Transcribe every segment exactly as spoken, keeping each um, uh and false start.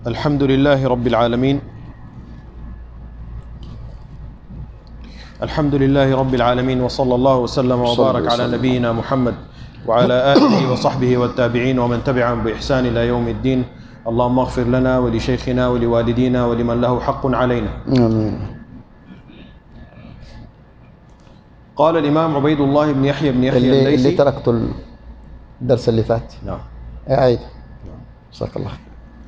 الحمد لله رب العالمين الحمد لله رب العالمين وصلى الله وسلم وبارك على نبينا محمد وعلى آله وصحبه والتابعين ومن تبعهم بإحسان إلى يوم الدين. اللهم اغفر لنا ولشيخنا ولوالدينا ولمن له حق علينا. آمين. قال الإمام عبيد الله بن يحيى بن يحيى اللي, الليثي اللي تركته الدرس اللي فات. نعم. أعيد. جزاك الله.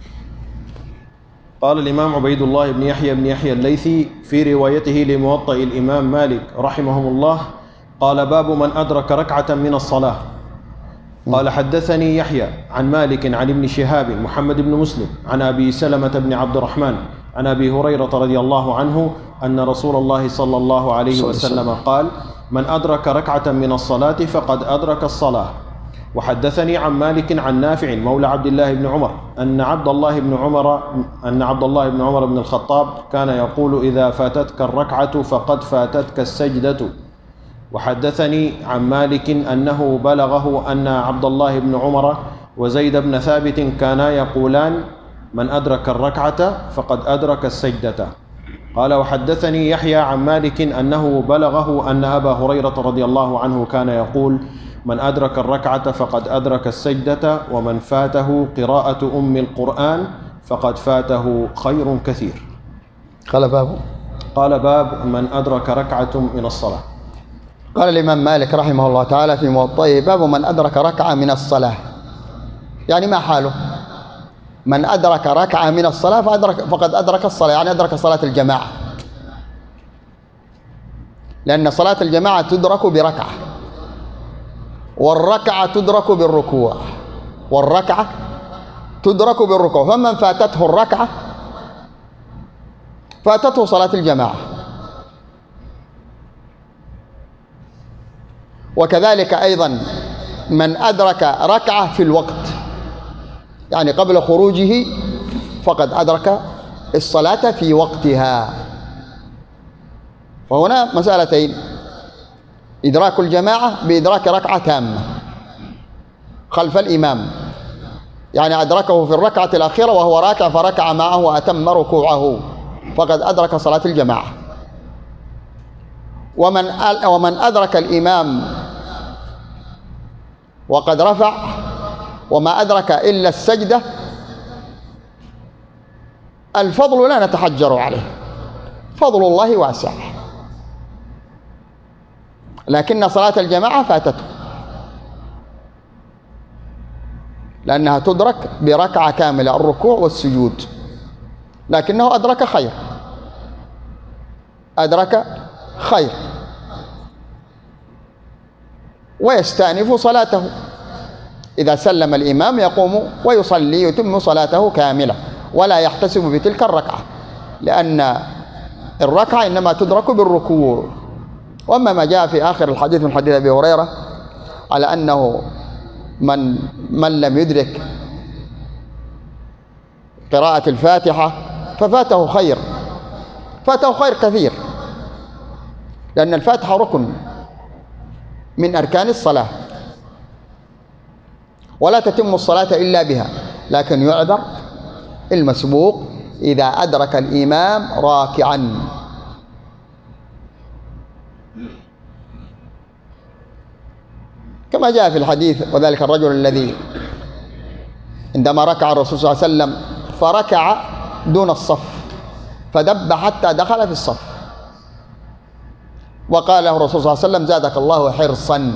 قال الإمام عبيد الله بن يحيى بن يحيى الليثي في روايته لموطأ الإمام مالك رحمه الله قال: باب من أدرك ركعة من الصلاة. قال: حدثني يحيى عن مالك عن ابن شهاب محمد بن مسلم عن أبي سلمة بن عبد الرحمن عن أبي هريرة رضي الله عنه أن رسول الله صلى الله عليه وسلم قال: من أدرك ركعة من الصلاة فقد أدرك الصلاة. وحدثني عن مالك عن نافع مولى عبد الله بن عمر أن عبد الله بن عمر أن عبد الله بن عمر بن الخطاب كان يقول: إذا فاتتك الركعة فقد فاتتك السجدة. وحدثني عن مالك أنه بلغه أن عبد الله بن عمر وزيد بن ثابت كانا يقولان: من أدرك الركعة فقد أدرك السجدة. قال: وحدثني يحيى عن مالك أنه بلغه أن أبا هريرة رضي الله عنه كان يقول: من أدرك الركعة فقد أدرك السجدة، ومن فاته قراءة أم القرآن فقد فاته خير كثير. قال باب قال: باب من أدرك ركعة من الصلاة. قال الإمام مالك رحمه الله تعالى في موطئه: باب من أدرك ركعة من الصلاة. يعني ما حاله؟ من أدرك ركعة من الصلاة فأدرك فقد أدرك الصلاة، يعني أدرك صلاة الجماعة، لأن صلاة الجماعة تدرك بركعة، والركعة تدرك بالركوع، والركعة تدرك بالركوع، فمن فاتته الركعة فاتته صلاة الجماعة. وكذلك أيضا من أدرك ركعة في الوقت، يعني قبل خروجه، فقد أدرك الصلاة في وقتها. فهنا مسألتين: إدراك الجماعة بإدراك ركعة تامة خلف الإمام، يعني أدركه في الركعة الأخيرة وهو راكع فركع معه وأتم ركوعه، فقد أدرك صلاة الجماعة. ومن ومن أدرك الإمام وقد رفع وما أدرك إلا السجدة، الفضل لا نتحجر عليه، فضل الله واسع، لكن صلاة الجماعة فاتته، لأنها تدرك بركعة كاملة، الركوع والسجود، لكنه أدرك خير، أدرك خير، ويستأنف صلاته. إذا سلم الإمام يقوم ويصلي يتم صلاته كاملة ولا يحتسب بتلك الركعة، لأن الركعة إنما تدرك بالركوع. وأما ما جاء في آخر الحديث من حديث أبي هريرة على أنه من من لم يدرك قراءة الفاتحة ففاته خير، فاته خير كثير، لأن الفاتحة ركن من أركان الصلاة، ولا تتم الصلاة إلا بها، لكن يعذر المسبوق إذا أدرك الإمام راكعا. كما جاء في الحديث: وذلك الرجل الذي عندما ركع الرسول صلى الله عليه وسلم فركع دون الصف فدب حتى دخل في الصف، وقال له الرسول صلى الله عليه وسلم: زادك الله حرصا،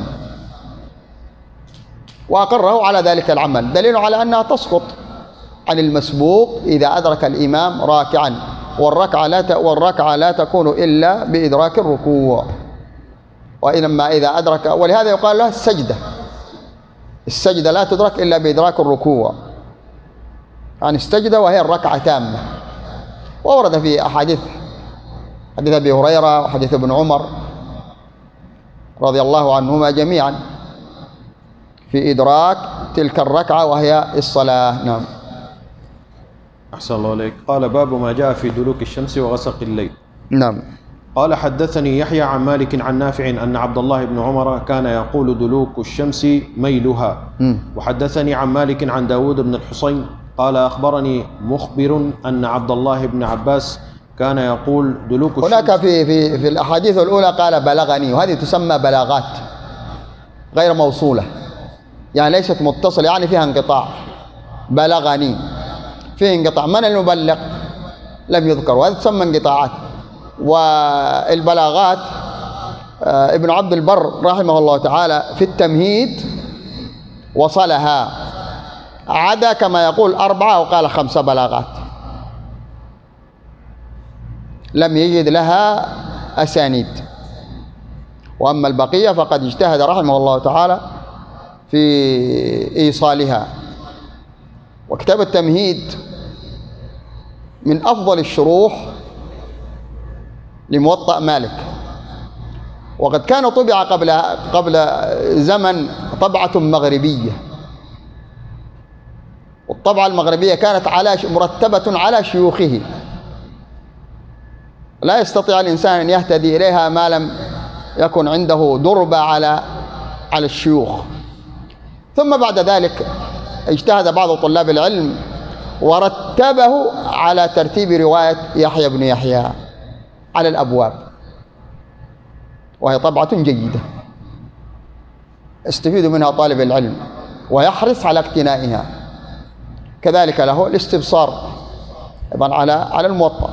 وأقره على ذلك العمل، دليل على أنها تسقط عن المسبوق إذا أدرك الإمام راكعا، والركعة لا والركعة لا تكون إلا بإدراك الركوع. وإنما إذا أدرك، ولهذا يقال له السجدة، السجدة لا تدرك إلا بإدراك الركوع، يعني السجدة وهي الركعة تامة. وورد في أحاديث، حديث أبي هريرة وحديث ابن عمر رضي الله عنهما جميعا في إدراك تلك الركعة وهي الصلاة. نعم. أحسن الله عليك. قال: باب ما جاء في دلوك الشمس وغسق الليل. نعم. قال: حدثني يحيى عن مالك عن نافع أن عبد الله بن عمر كان يقول: دلوك الشمس ميلها. م. وحدثني عن مالك عن داود بن الحصين قال أخبرني مخبر أن عبد الله بن عباس كان يقول دلوك الشمس. هناك في في في الأحاديث الأولى قال بلغني، وهذه تسمى بلاغات غير موصولة، يعني ليست متصلة، يعني فيها انقطاع. بلغني فيه انقطاع، من المبلغ؟ لم يذكر، وهذه تسمى انقطاعات. والبلاغات ابن عبد البر رحمه الله تعالى في التمهيد وصلها، عدا كما يقول أربعة وقال خمسة بلاغات لم يجد لها أسانيد، وأما البقية فقد اجتهد رحمه الله تعالى في إيصالها. وكتاب التمهيد من أفضل الشروح لموطأ مالك، وقد كان طبع قبل قبل زمن طبعة مغربية، والطبعة المغربية كانت على مرتبة على شيوخه، لا يستطيع الإنسان أن يهتدي إليها ما لم يكن عنده دربة على على الشيوخ. ثم بعد ذلك اجتهد بعض طلاب العلم ورتبه على ترتيب رواية يحيى بن يحيى على الأبواب، وهي طبعة جيدة يستفيد منها طالب العلم ويحرص على اقتنائها. كذلك له الاستبصار أيضا على على الموطأ،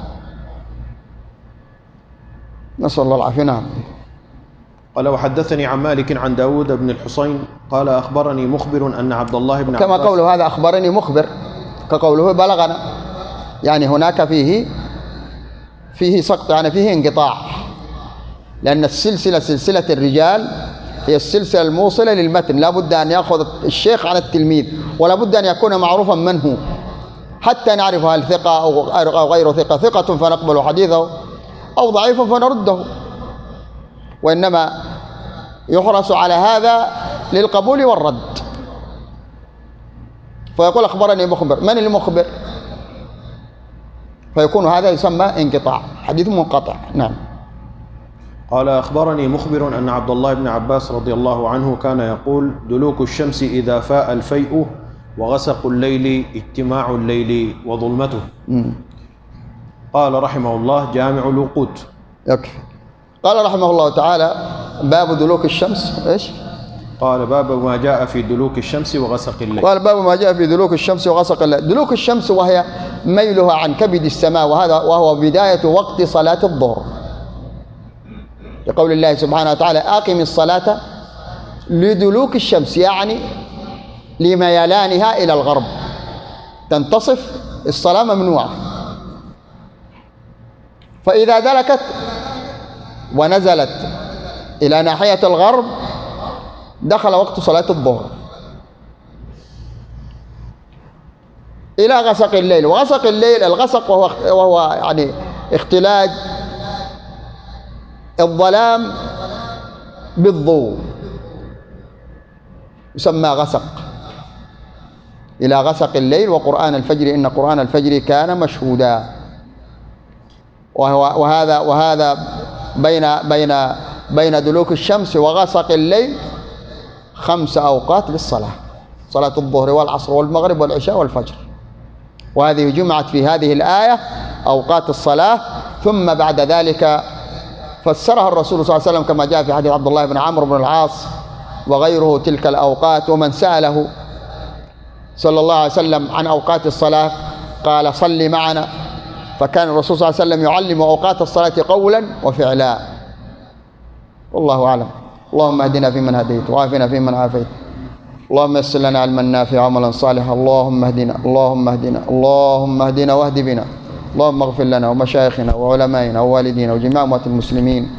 نسأل الله العافية. نعم. قال وحدثني عن مالك عن داود بن الحصين قال أخبرني مخبر أن عبد الله بن عباس، كما قوله هذا أخبرني مخبر كقوله بلغنا، يعني هناك فيه فيه سقط، يعني فيه انقطاع، لأن السلسلة سلسلة الرجال هي السلسلة الموصلة للمتن، لا بد أن يأخذ الشيخ عن التلميذ، ولا بد أن يكون معروفا من هو حتى نعرف هل ثقة أو غير ثقة، ثقة فنقبل حديثه أو ضعيف فنرده، وإنما يحرص على هذا للقبول والرد. فيقول أخبرني مخبر، من المخبر؟ فيكون هذا يسمى انقطاع، حديث منقطع. نعم. قال أخبرني مخبر أن عبد الله بن عباس رضي الله عنه كان يقول دلوك الشمس إذا فاء الفيء وغسق الليل اجتماع الليل وظلمته. م. قال رحمه الله جامع الوقود. يكفي. قال رحمه الله تعالى باب دلوك الشمس ايش؟ قال باب ما جاء في دلوك الشمس وغسق الليل. قال باب ما جاء في دلوك الشمس وغسق الليل. دلوك الشمس وهي ميلها عن كبد السماء، وهذا وهو بداية وقت صلاة الظهر، لقول الله سبحانه وتعالى أقم الصلاة لدلوك الشمس، يعني لميلانها إلى الغرب، تنتصف الصلاة ممنوعة، فإذا دلكت ونزلت إلى ناحية الغرب دخل وقت صلاة الظهر إلى غسق الليل. وغسق الليل، الغسق وهو, وهو يعني اختلاج الظلام بالضوء يسمى غسق، إلى غسق الليل. وقرآن الفجر إن قرآن الفجر كان مشهودا. وهو وهذا وهذا بين بين بين دلوك الشمس وغسق الليل خمس أوقات للصلاة، صلاة الظهر والعصر والمغرب والعشاء والفجر، وهذه جمعت في هذه الآية أوقات الصلاة. ثم بعد ذلك فسرها الرسول صلى الله عليه وسلم كما جاء في حديث عبد الله بن عمرو بن العاص وغيره تلك الأوقات. ومن سأله صلى الله عليه وسلم عن أوقات الصلاة قال صل معنا، فكان الرسول صلى الله عليه وسلم يعلم أوقات الصلاة قولا وفعلا. والله أعلم. اللهم اهدنا فيمن هديت وعافنا فيمن عافيت، اللهم يسر لنا علما نافعا وعملا صالحا، اللهم اهدنا اللهم اهدنا اللهم اهدنا واهد بنا، اللهم اغفر لنا ومشايخنا وعلمائنا ووالدينا وجميع أموات المسلمين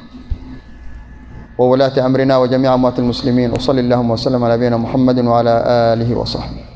وولاة أمرنا وجميع أموات المسلمين، وصل اللهم وسلم على نبينا محمد وعلى آله وصحبه.